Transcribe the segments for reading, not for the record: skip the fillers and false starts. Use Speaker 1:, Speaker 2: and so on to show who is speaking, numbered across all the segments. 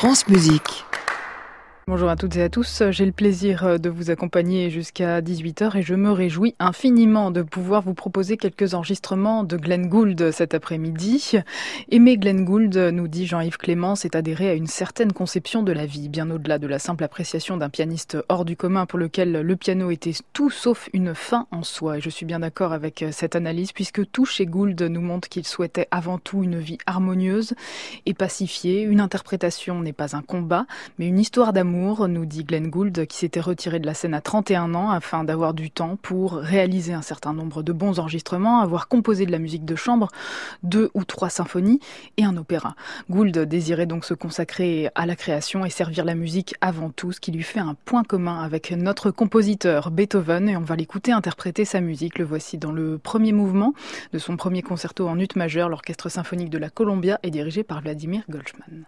Speaker 1: France Musique.
Speaker 2: Bonjour à toutes et à tous, j'ai le plaisir de vous accompagner jusqu'à 18h et je me réjouis infiniment de pouvoir vous proposer quelques enregistrements de Glenn Gould cet après-midi. Aimer Glenn Gould, nous dit Jean-Yves Clément, c'est adhérer à une certaine conception de la vie, bien au-delà de la simple appréciation d'un pianiste hors du commun pour lequel le piano était tout sauf une fin en soi. Et je suis bien d'accord avec cette analyse puisque tout chez Gould nous montre qu'il souhaitait avant tout une vie harmonieuse et pacifiée. Une interprétation n'est pas un combat, mais une histoire d'amour, nous dit Glenn Gould, qui s'était retiré de la scène à 31 ans afin d'avoir du temps pour réaliser un certain nombre de bons enregistrements, avoir composé de la musique de chambre, 2 ou 3 symphonies et un opéra. Gould désirait donc se consacrer à la création et servir la musique avant tout, ce qui lui fait un point commun avec notre compositeur Beethoven, et on va l'écouter interpréter sa musique. Le voici dans le premier mouvement de son premier concerto en ut majeur. L'orchestre symphonique de la Columbia est dirigé par Vladimir Goldsman.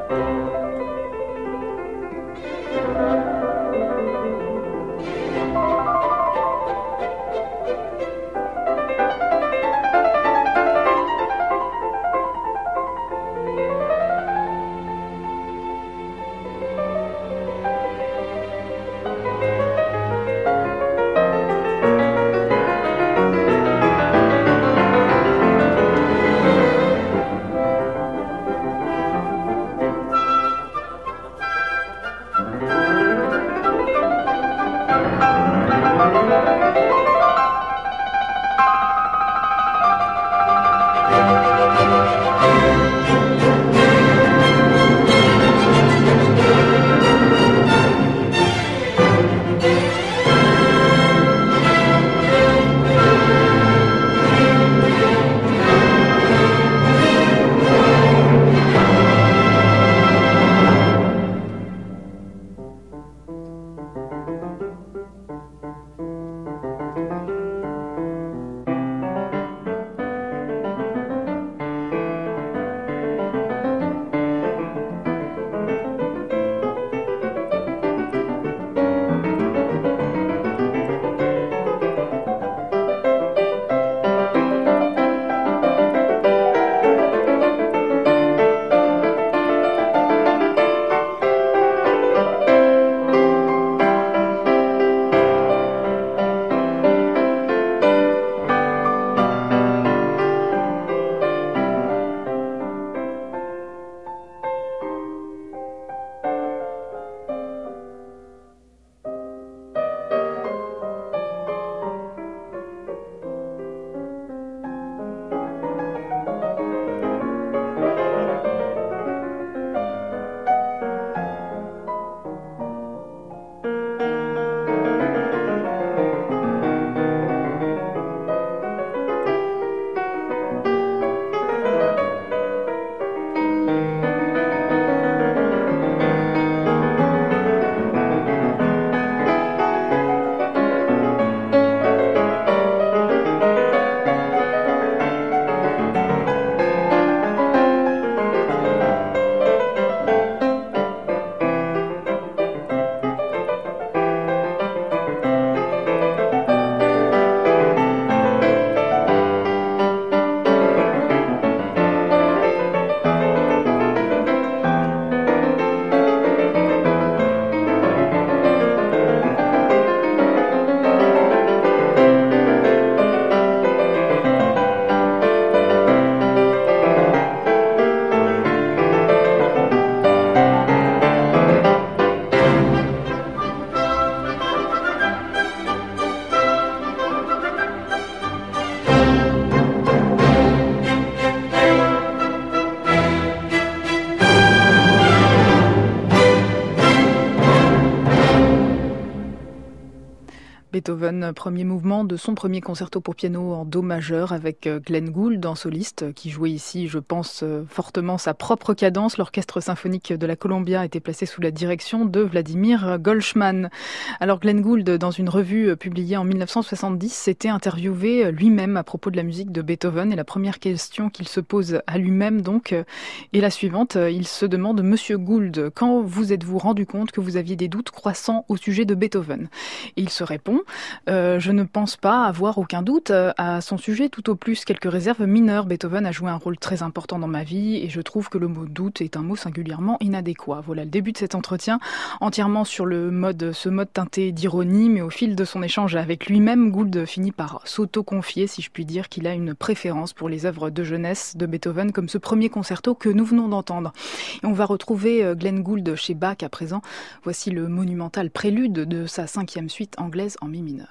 Speaker 2: Beethoven, premier mouvement de son premier concerto pour piano en do majeur avec Glenn Gould en soliste, qui jouait ici, je pense, fortement sa propre cadence. L'orchestre symphonique de la Columbia était placé sous la direction de Vladimir Goldsman. Alors Glenn Gould, dans une revue publiée en 1970, s'était interviewé lui-même à propos de la musique de Beethoven, et la première question qu'il se pose à lui-même donc est la suivante. Il se demande: Monsieur Gould, quand vous êtes-vous rendu compte que vous aviez des doutes croissants au sujet de Beethoven? Et il se répond: je ne pense pas avoir aucun doute à son sujet, tout au plus quelques réserves mineures. Beethoven a joué un rôle très important dans ma vie et je trouve que le mot doute est un mot singulièrement inadéquat. Voilà le début de cet entretien, entièrement sur ce mode teinté d'ironie, mais au fil de son échange avec lui-même, Gould finit par s'auto-confier, si je puis dire, qu'il a une préférence pour les œuvres de jeunesse de Beethoven, comme ce premier concerto que nous venons d'entendre. Et on va retrouver Glenn Gould chez Bach à présent. Voici le monumental prélude de sa 5e suite anglaise en mi mineur.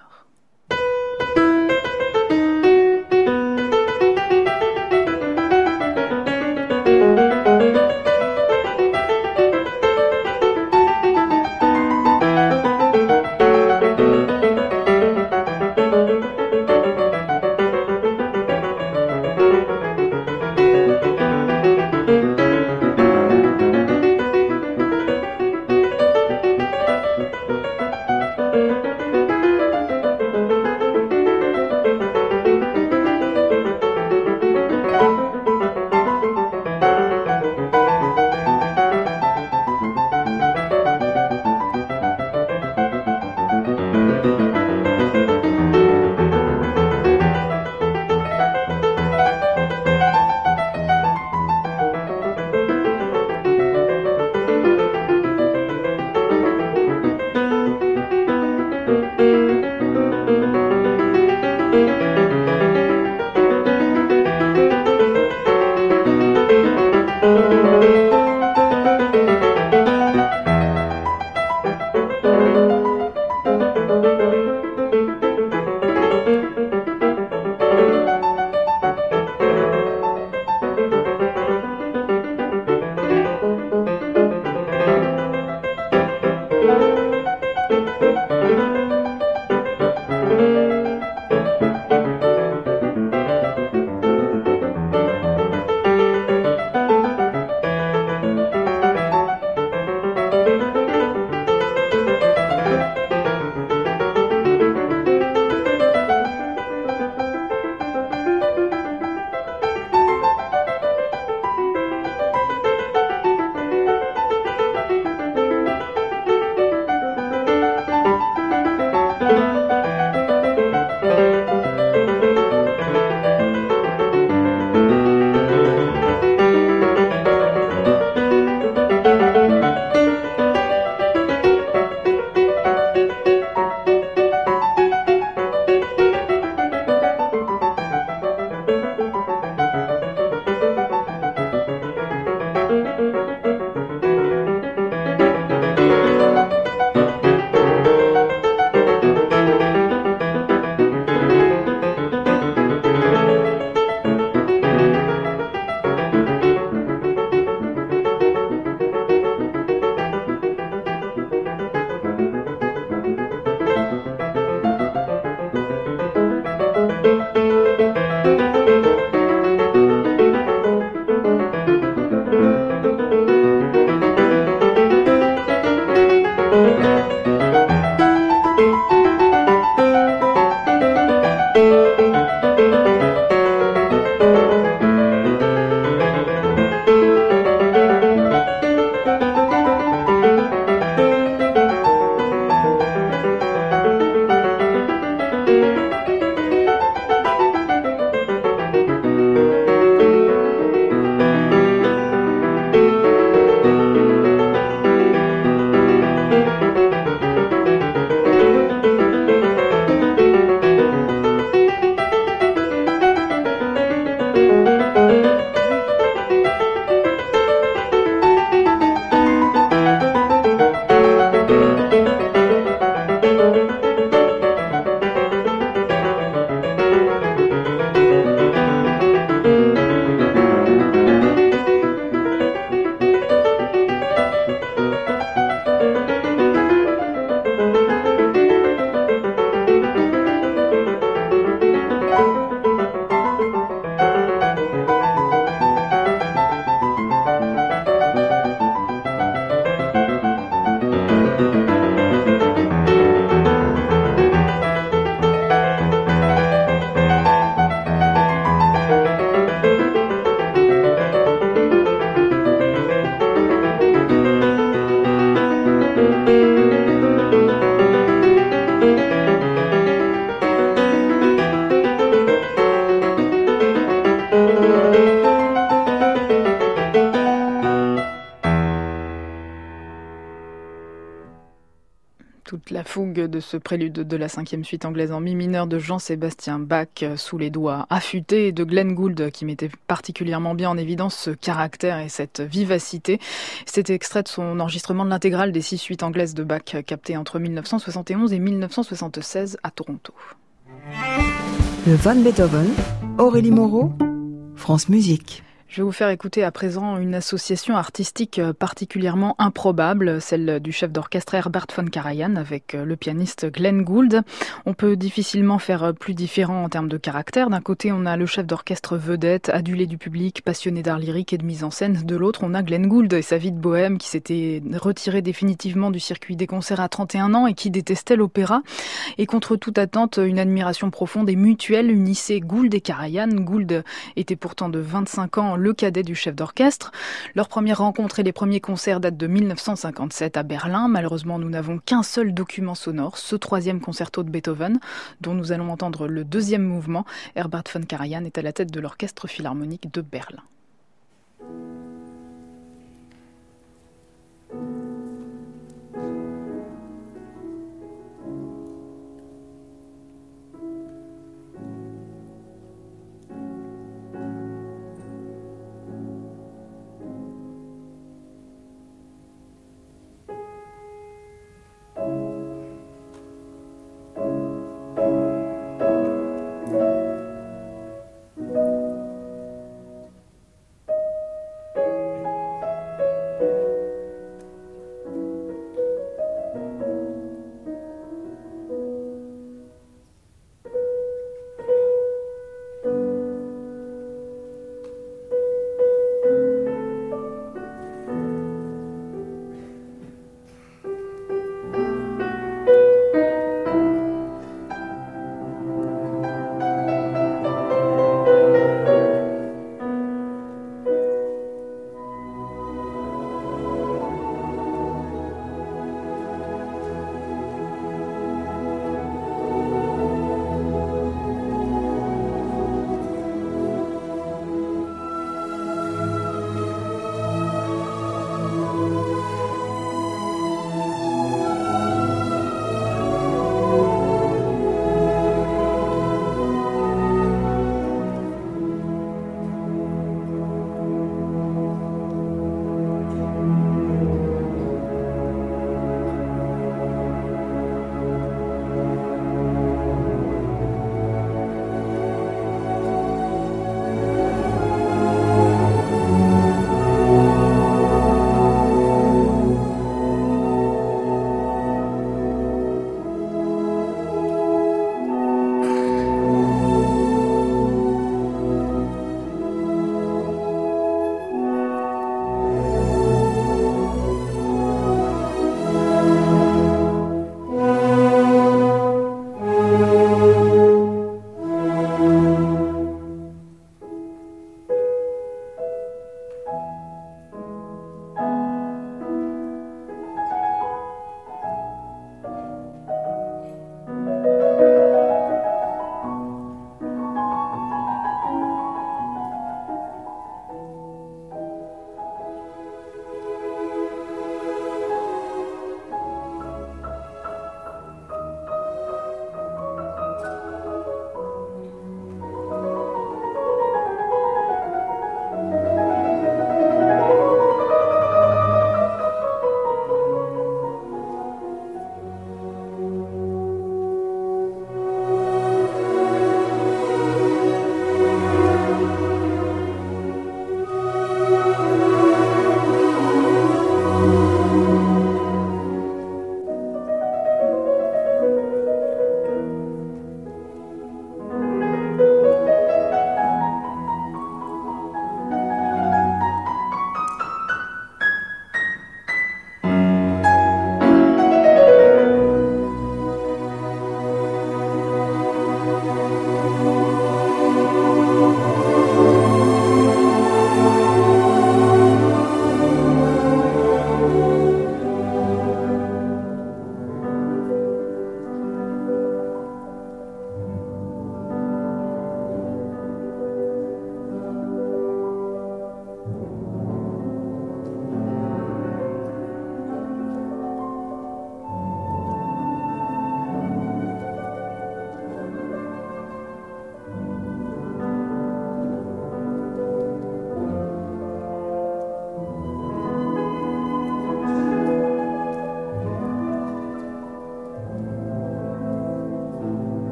Speaker 2: Toute la fougue de ce prélude de la 5e suite anglaise en mi mineur de Jean-Sébastien Bach, sous les doigts affûtés de Glenn Gould, qui mettait particulièrement bien en évidence ce caractère et cette vivacité. C'était extrait de son enregistrement de l'intégrale des 6 suites anglaises de Bach, captées entre 1971 et 1976 à Toronto.
Speaker 1: Le Van Beethoven, Aurélie Moreau, France Musique.
Speaker 2: Je vais vous faire écouter à présent une association artistique particulièrement improbable, celle du chef d'orchestre Herbert von Karajan avec le pianiste Glenn Gould. On peut difficilement faire plus différent en termes de caractère. D'un côté, on a le chef d'orchestre vedette, adulé du public, passionné d'art lyrique et de mise en scène. De l'autre, on a Glenn Gould et sa vie de bohème qui s'était retiré définitivement du circuit des concerts à 31 ans et qui détestait l'opéra. Et contre toute attente, une admiration profonde et mutuelle unissait Gould et Karajan. Gould était pourtant de 25 ans le cadet du chef d'orchestre. Leur première rencontre et les premiers concerts datent de 1957 à Berlin. Malheureusement, nous n'avons qu'un seul document sonore, ce 3e concerto de Beethoven, dont nous allons entendre le 2e mouvement. Herbert von Karajan est à la tête de l'Orchestre philharmonique de Berlin.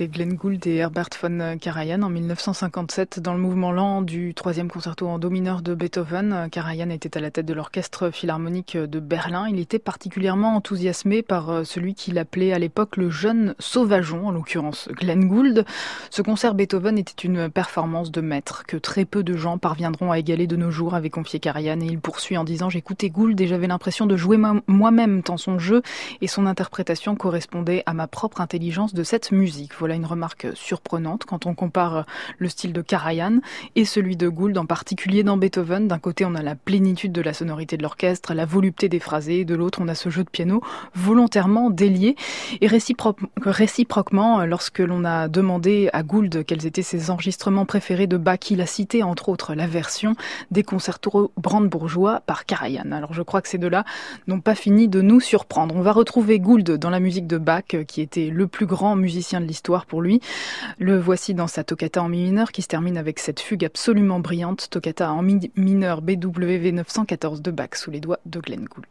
Speaker 2: C'était Glenn Gould et Herbert von Karajan en 1957 dans le mouvement lent du troisième concerto en do mineur de Beethoven. Karajan était à la tête de l'orchestre philharmonique de Berlin. Il était particulièrement enthousiasmé par celui qu'il appelait à l'époque le jeune sauvageon, en l'occurrence Glenn Gould. Ce concert Beethoven était une performance de maître que très peu de gens parviendront à égaler de nos jours, avait confié Karajan, et il poursuit en disant: j'écoutais Gould et j'avais l'impression de jouer moi-même tant son jeu et son interprétation correspondait à ma propre intelligence de cette musique. Voilà une remarque surprenante quand on compare le style de Karajan et celui de Gould, en particulier dans Beethoven. D'un côté, on a la plénitude de la sonorité de l'orchestre, la volupté des phrasés, de l'autre, on a ce jeu de piano volontairement délié. Et réciproquement, lorsque l'on a demandé à Gould quels étaient ses enregistrements préférés de Bach, il a cité entre autres la version des concertos brandebourgeois par Karajan. Alors je crois que ces deux-là n'ont pas fini de nous surprendre. On va retrouver Gould dans la musique de Bach, qui était le plus grand musicien de l'histoire pour lui. Le voici dans sa toccata en mi mineur qui se termine avec cette fugue absolument brillante, toccata en mi mineur BWV 914 de Bach sous les doigts de Glenn Gould.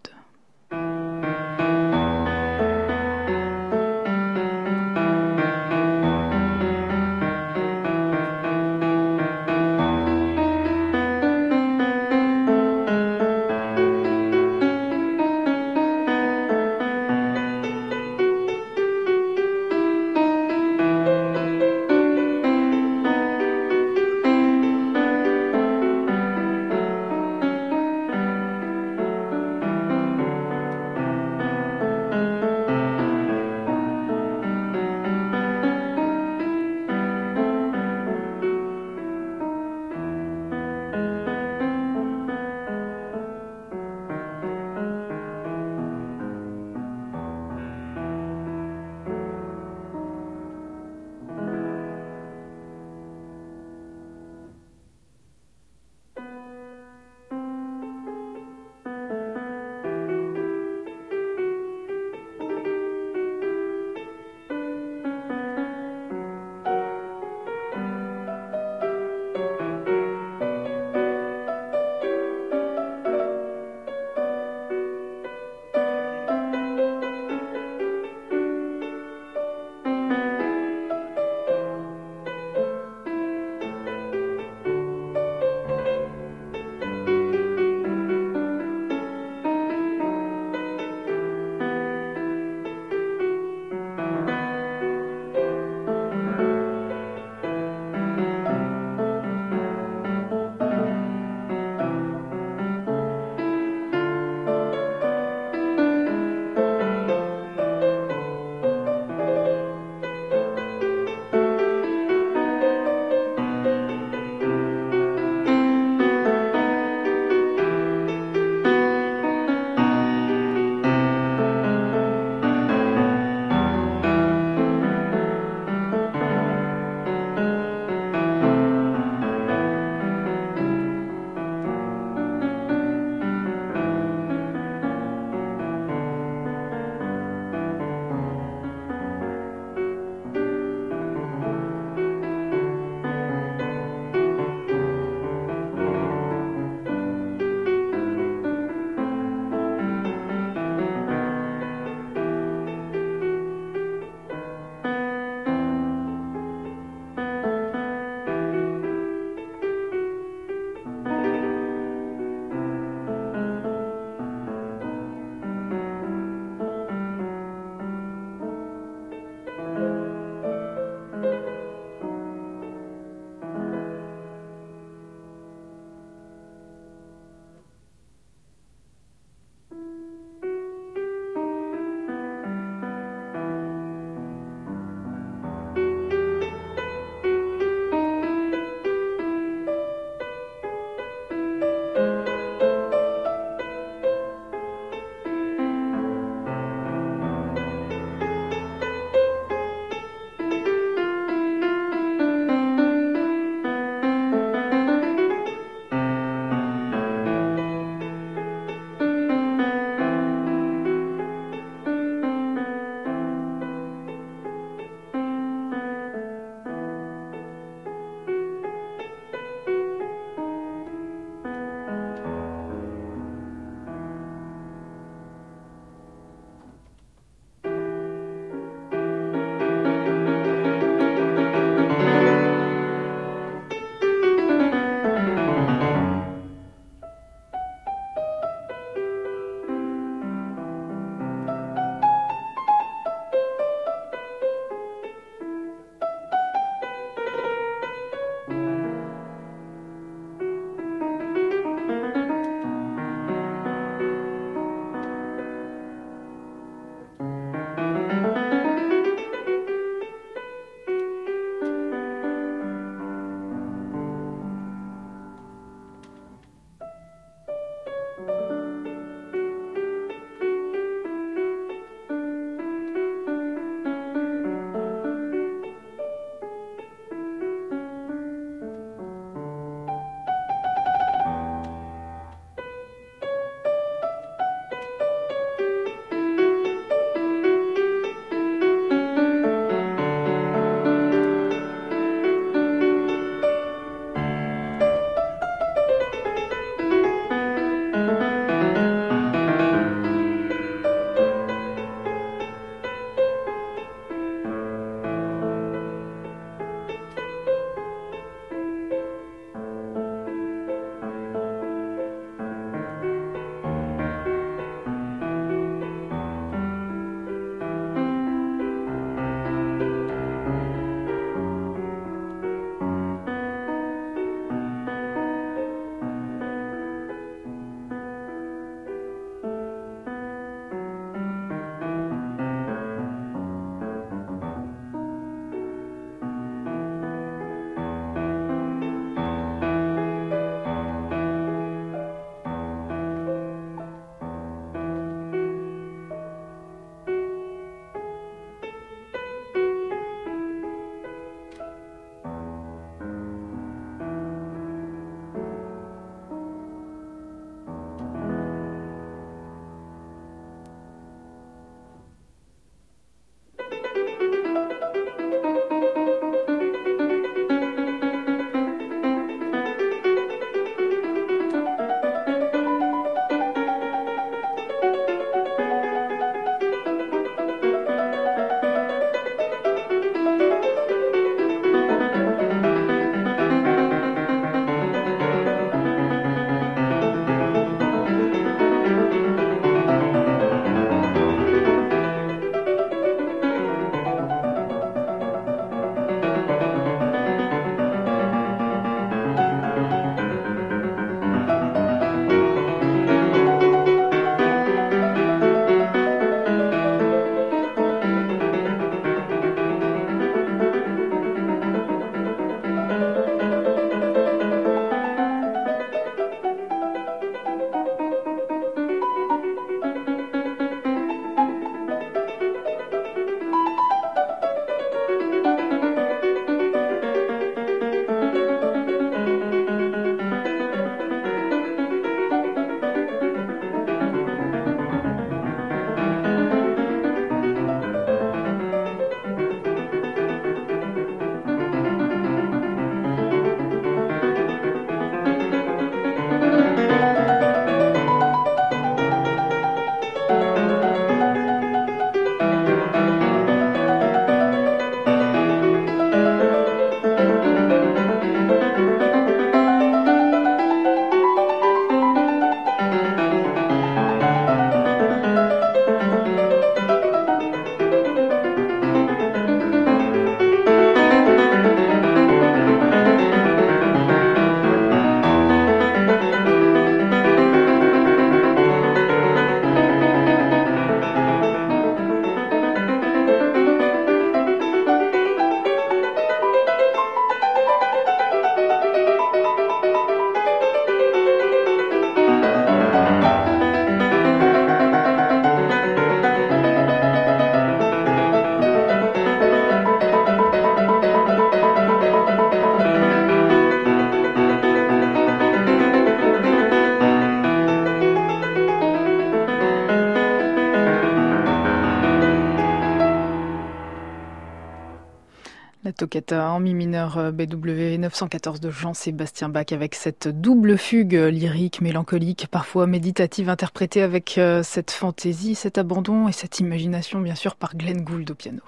Speaker 2: toccata en mi mineur BW 914 de Jean-Sébastien Bach avec cette double fugue lyrique, mélancolique, parfois méditative, interprétée avec cette fantaisie, cet abandon et cette imagination bien sûr par Glenn Gould au piano.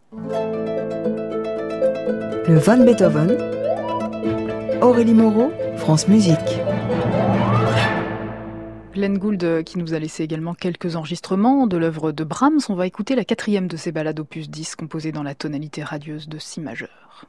Speaker 1: Le Van Beethoven, Aurélie Moreau, France Musique.
Speaker 2: Glenn Gould qui nous a laissé également quelques enregistrements de l'œuvre de Brahms. On va écouter la 4e de ses ballades opus 10 composée dans la tonalité radieuse de si majeur.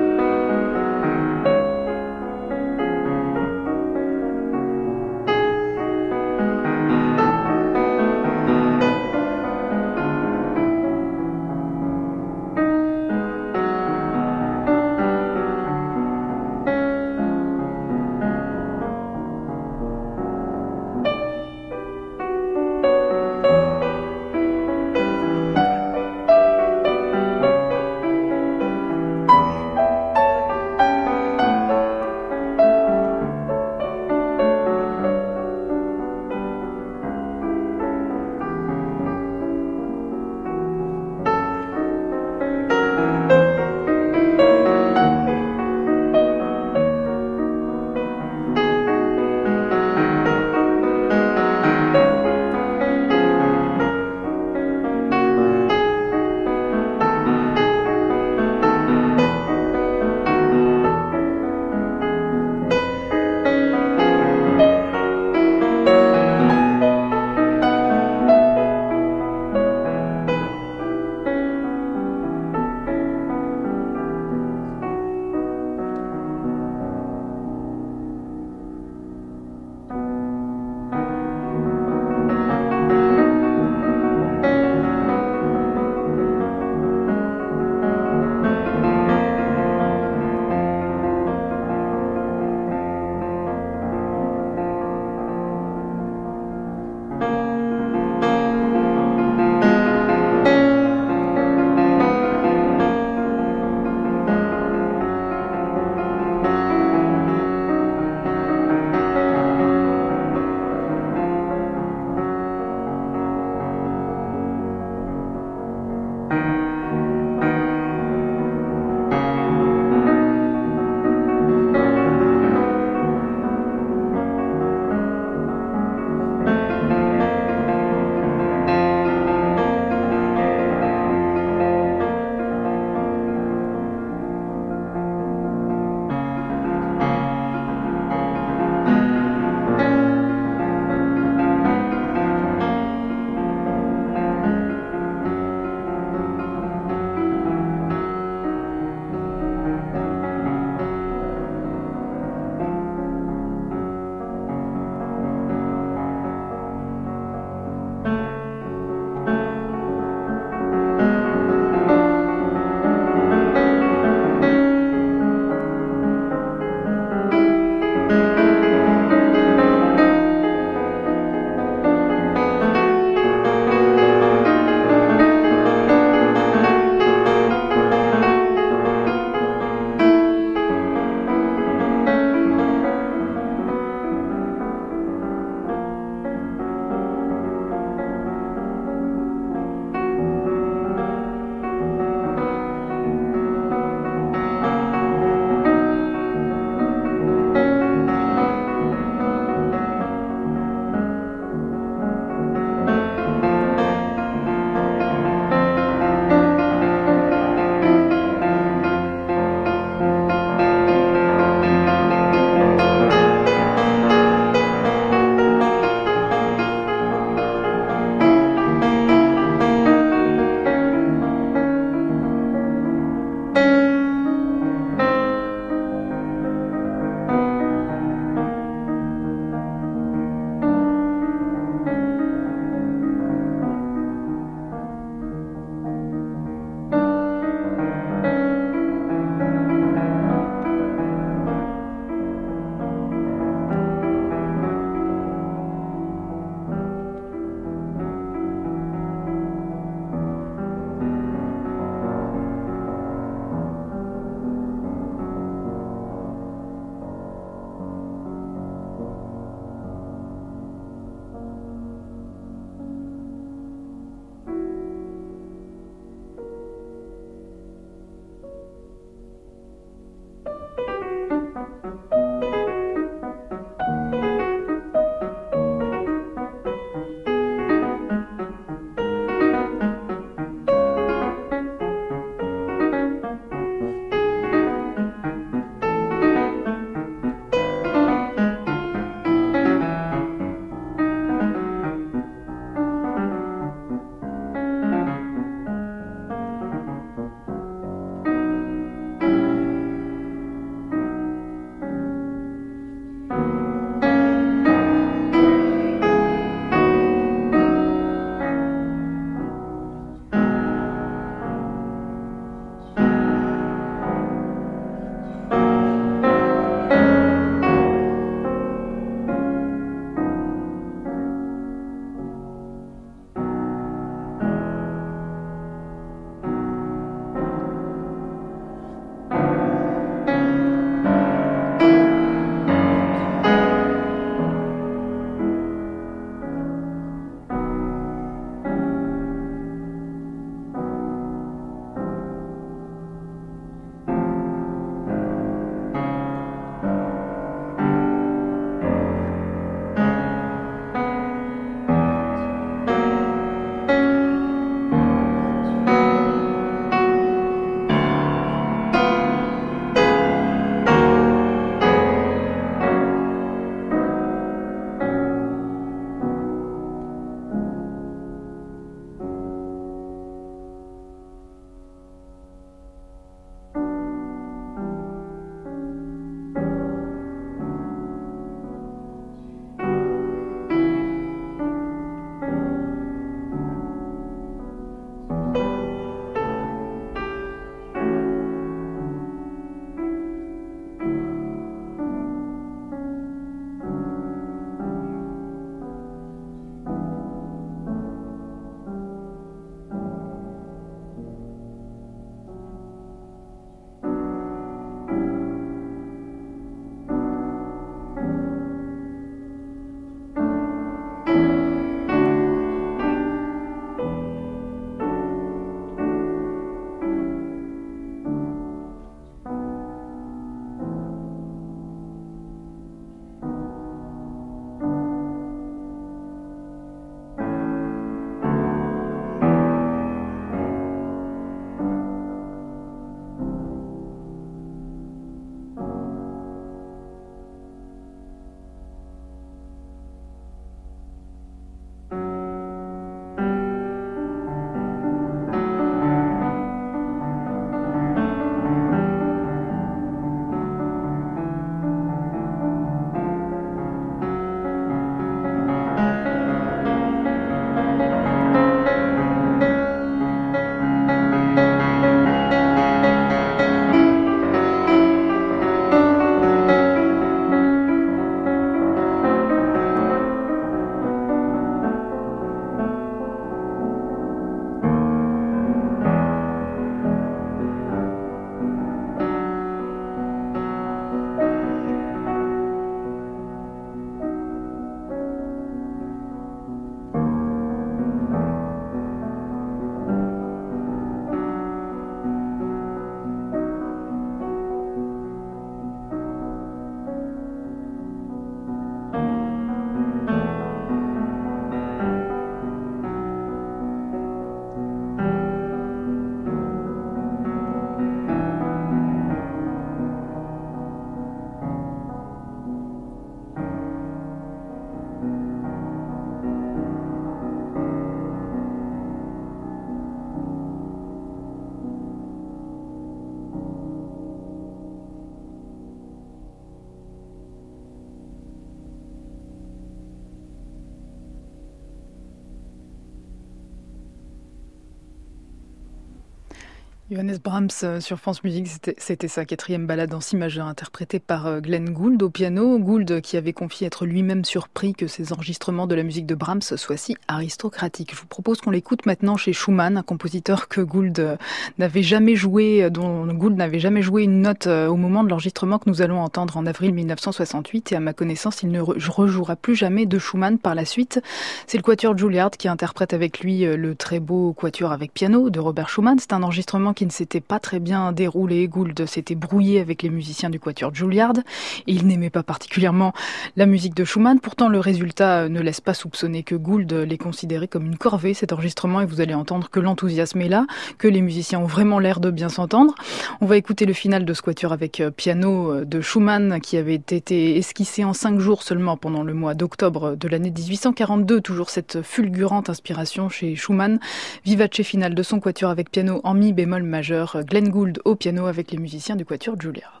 Speaker 2: Johannes Brahms sur France Musique, c'était sa quatrième ballade en si majeur interprétée par Glenn Gould au piano. Gould qui avait confié être lui-même surpris que ses enregistrements de la musique de Brahms soient si aristocratiques. Je vous propose qu'on l'écoute maintenant chez Schumann, un compositeur que Gould n'avait jamais joué, dont Gould n'avait jamais joué une note au moment de l'enregistrement que nous allons entendre en avril 1968. Et à ma connaissance, il ne rejouera plus jamais de Schumann par la suite. C'est le quatuor Juilliard qui interprète avec lui le très beau quatuor avec piano de Robert Schumann. C'est un enregistrement qui ne s'était pas très bien déroulé. Gould s'était brouillé avec les musiciens du quatuor Juilliard et il n'aimait pas particulièrement la musique de Schumann. Pourtant, le résultat ne laisse pas soupçonner que Gould l'ait considéré comme une corvée, cet enregistrement, et vous allez entendre que l'enthousiasme est là, que les musiciens ont vraiment l'air de bien s'entendre. On va écouter le final de ce quatuor avec piano de Schumann qui avait été esquissé en 5 jours seulement pendant le mois d'octobre de l'année 1842. Toujours cette fulgurante inspiration chez Schumann. Vivace final de son quatuor avec piano en mi bémol majeur, Glenn Gould au piano avec les musiciens du quatuor Juilliard.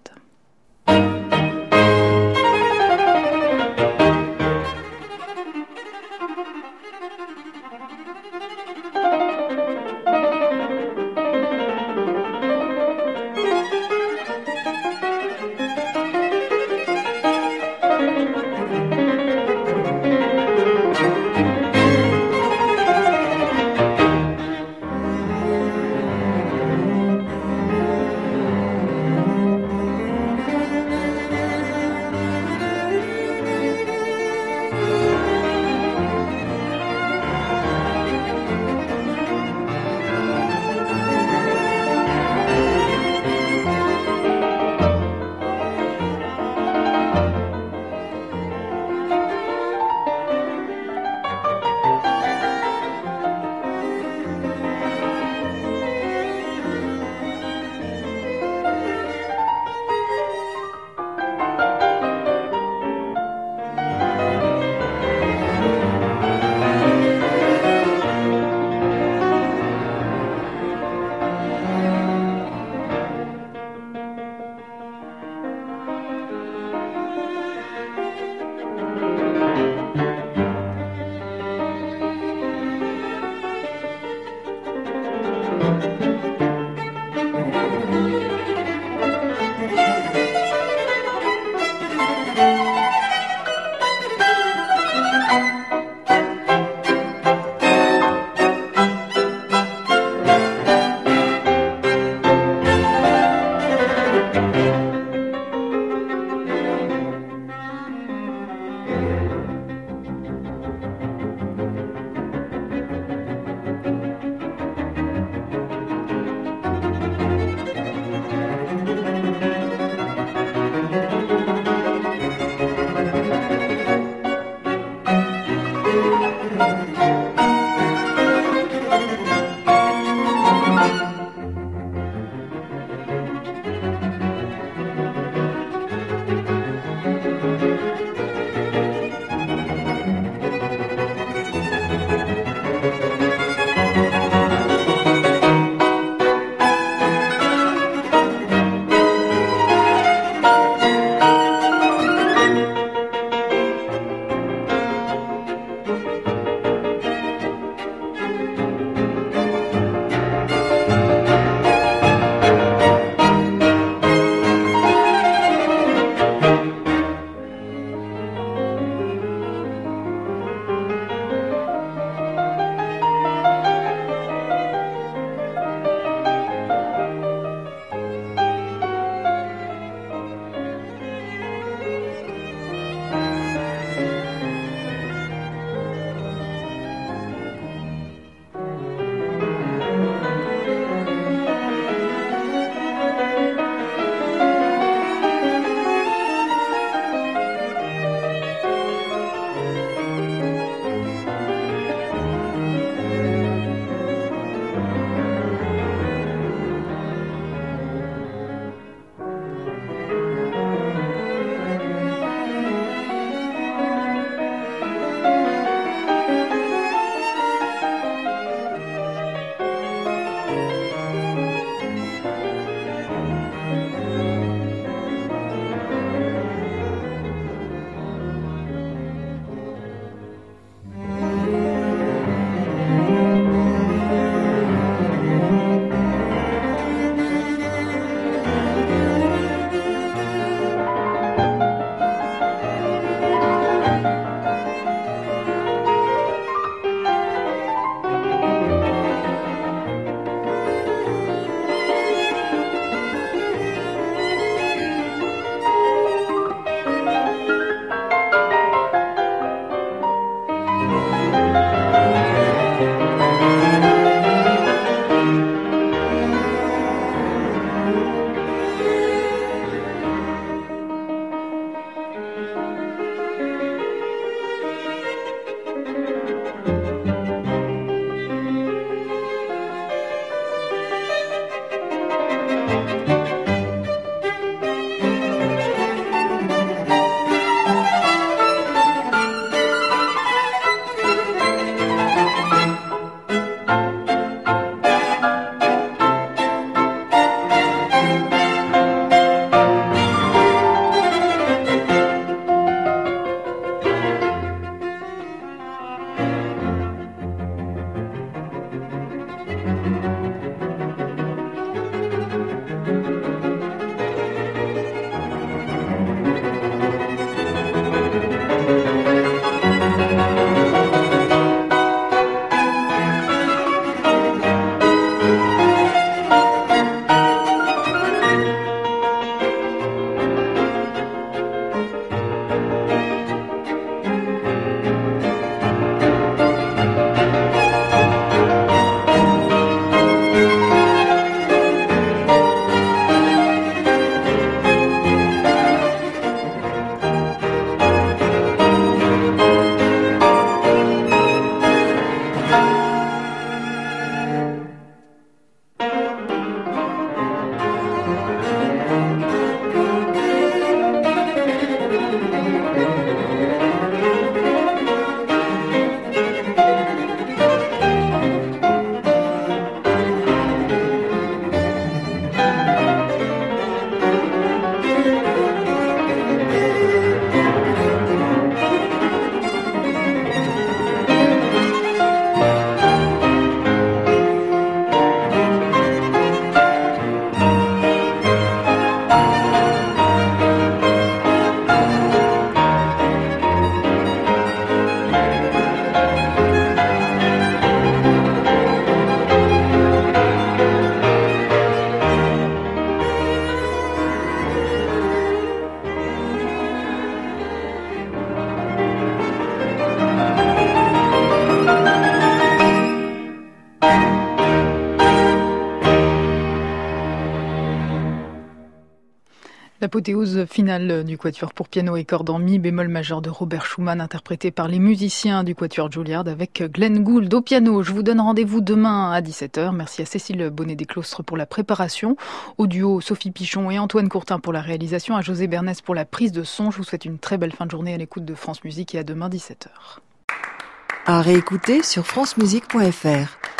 Speaker 2: L'apothéose finale du quatuor pour piano et cordes en mi bémol majeur de Robert Schumann, interprété par les musiciens du quatuor Juilliard avec Glenn Gould au piano. Je vous donne rendez-vous demain à 17h. Merci à Cécile Bonnet-Desclostres pour la préparation, au duo Sophie Pichon et Antoine Courtin pour la réalisation, à José Bernès pour la prise de son. Je vous souhaite une très belle fin de journée à l'écoute de France Musique et à demain 17h.
Speaker 1: À réécouter sur francemusique.fr.